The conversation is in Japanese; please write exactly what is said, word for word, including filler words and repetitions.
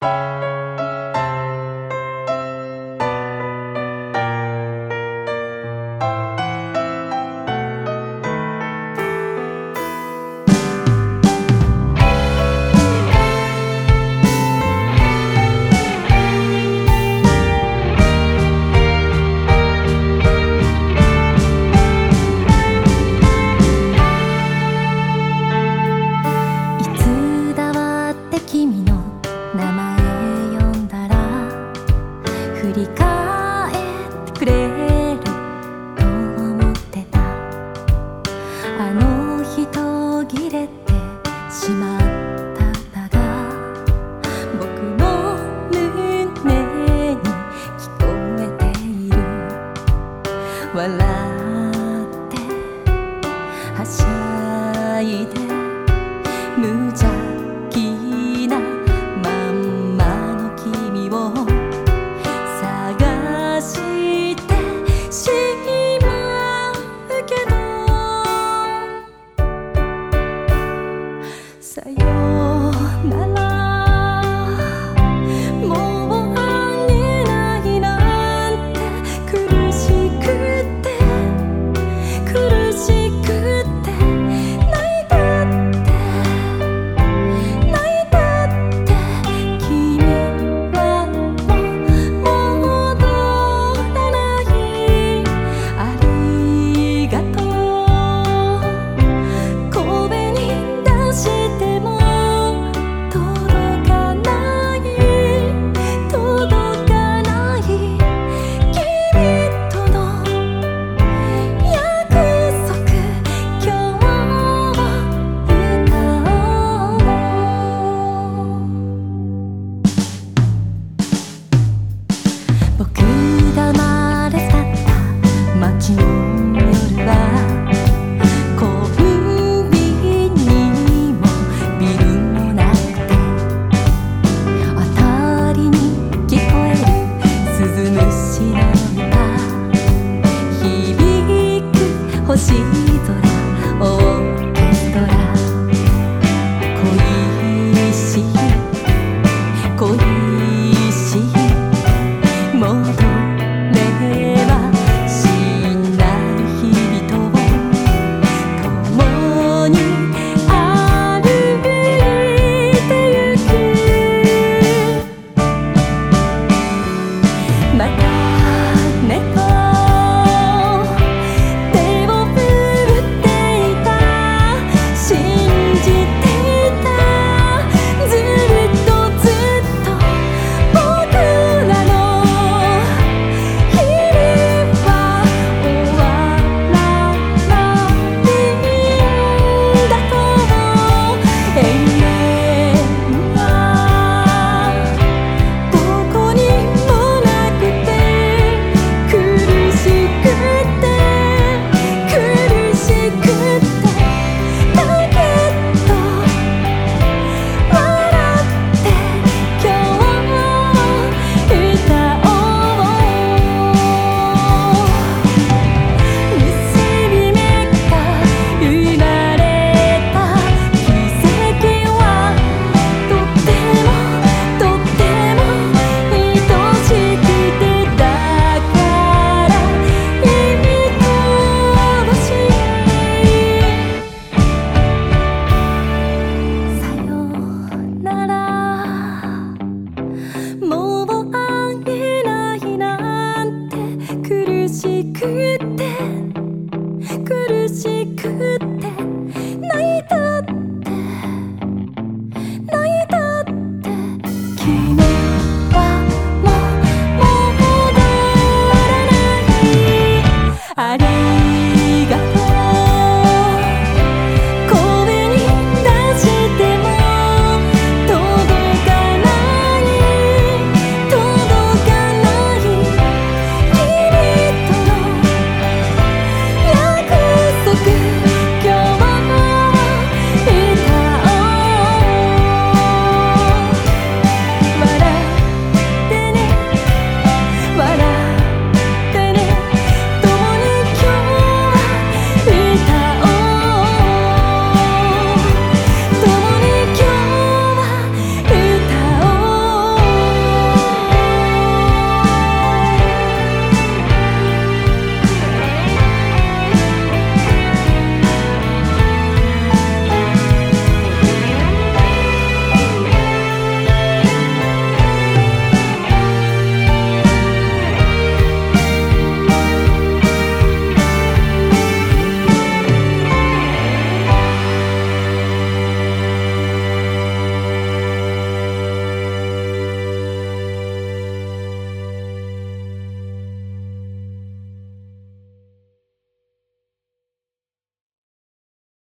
君の名前呼んだら振り返ってくれると思ってた。あの日途切れてしまっただが僕の胸に聞こえている。笑ってはしゃいで無邪気なまんまの君を探してしまうけど、さよならもう会えないなんて苦しくて苦しくて泣いたって泣いたって君はもう戻らない。ありがとう声に出しても届かない届かない君との約束、今日も歌おう。僕が生まれ去った街の夜はコンビニもビルもなくて、辺りに聞こえる鈴虫の歌、響く星空オーケストラ、恋しい恋しい戻れば死んだ日々と共に歩いてゆく。またねと手を振っていた、信じていた、ずっとずっと僕らの日々は終わらないんだと。永遠はどこにもなくて苦しくて苦しくてだけど笑って今日歌おう。結び目が生まれた奇跡はとってもとっても愛しくて、だから愛おしい。さよならもう会えないなんて苦しくて苦しくて泣いたって泣いたって君